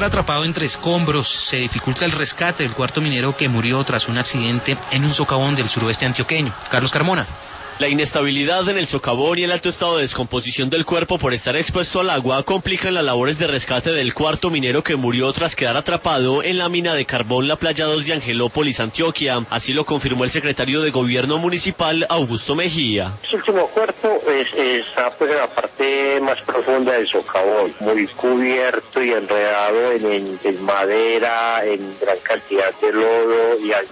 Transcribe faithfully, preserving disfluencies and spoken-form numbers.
quedar atrapado entre escombros. Se dificulta el rescate del cuarto minero que murió tras un accidente en un socavón del suroeste antioqueño. Carlos Carmona. La inestabilidad en el socavón y el alto estado de descomposición del cuerpo por estar expuesto al agua complican las labores de rescate del cuarto minero que murió tras quedar atrapado en la mina de carbón La Playa dos de Angelópolis, Antioquia. Así lo confirmó el secretario de Gobierno Municipal, Augusto Mejía. El último cuerpo es, está pues en la parte más profunda del socavón, muy cubierto y enredado en, en, en madera, en gran cantidad de lodo y algo